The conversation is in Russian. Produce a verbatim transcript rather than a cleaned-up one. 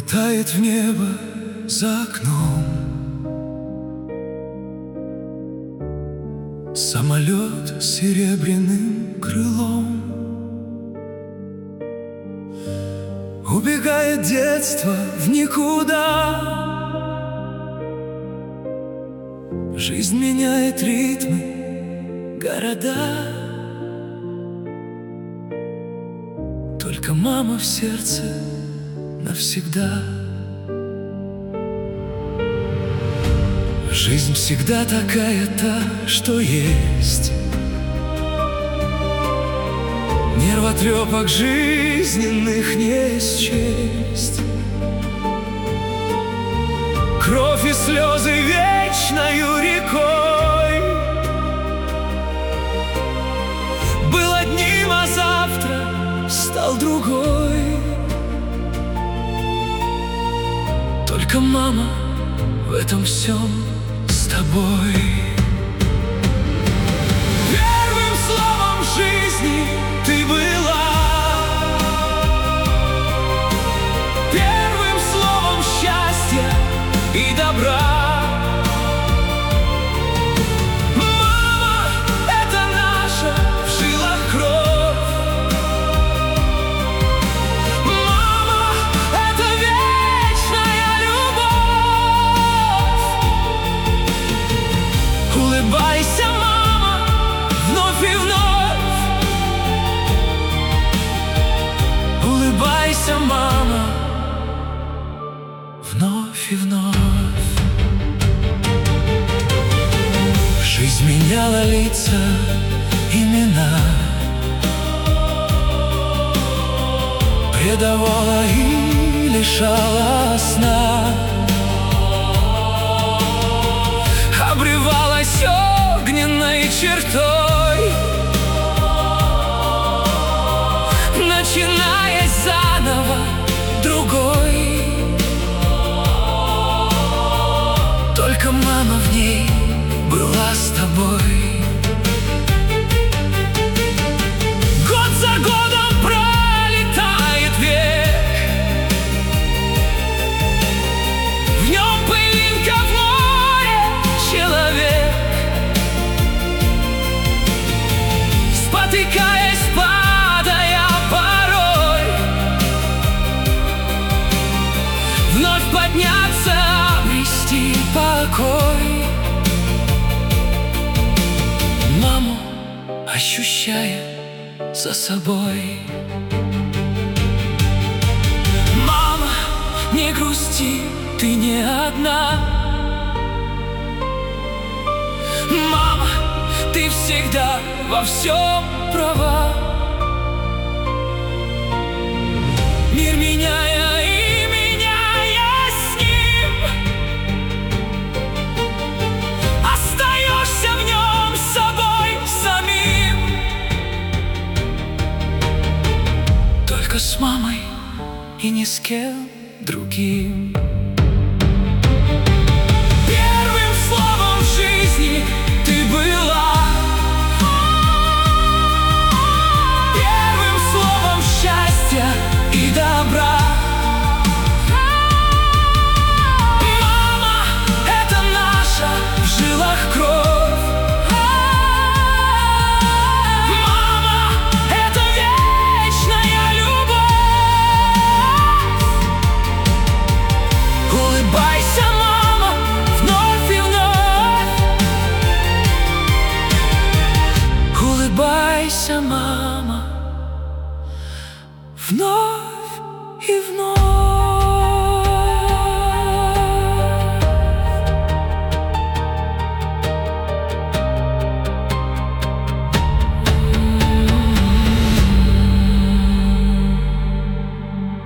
улетает в небо за окном. Самолет с серебряным крылом. Убегает детство в никуда. Жизнь меняет ритмы, города. Только мама в сердце навсегда. Жизнь всегда такая та, что есть. Нервотрепок жизненных не счесть. Кровь и слезы вечною рекой. Был одним, а завтра стал другой. Только мама в этом всем с тобой. Первым словом жизни ты была. Первым словом счастья и добра. Мама, это наша в жилах кровь. Мама, это вечная любовь. Улыбайся, мама, вновь и вновь. Улыбайся, мама, вновь и вновь. Жизнь меняла лица, имена, предавала и лишала сна. Обрывалась огненной чертой, начиная заново другой. Только мама в ней была с тобой. Год за годом пролетает век. В нем пылинка, в море человек. Спотыкаясь, падая порой, вновь подняться, обрести покой. Маму ощущая за собой. Мама, не грусти, ты не одна. Мама, ты всегда во всем права. Мир меняя и меняя с ним, остаешься в нем собой самим. Только с мамой и ни с кем другим. Первым словом жизни ты была. Первым словом счастья и добра. Мама, это наша в жилах кровь. Мама, это вечная любовь. Улыбайся, мама, вновь и вновь. Улыбайся, мама, вновь и вновь.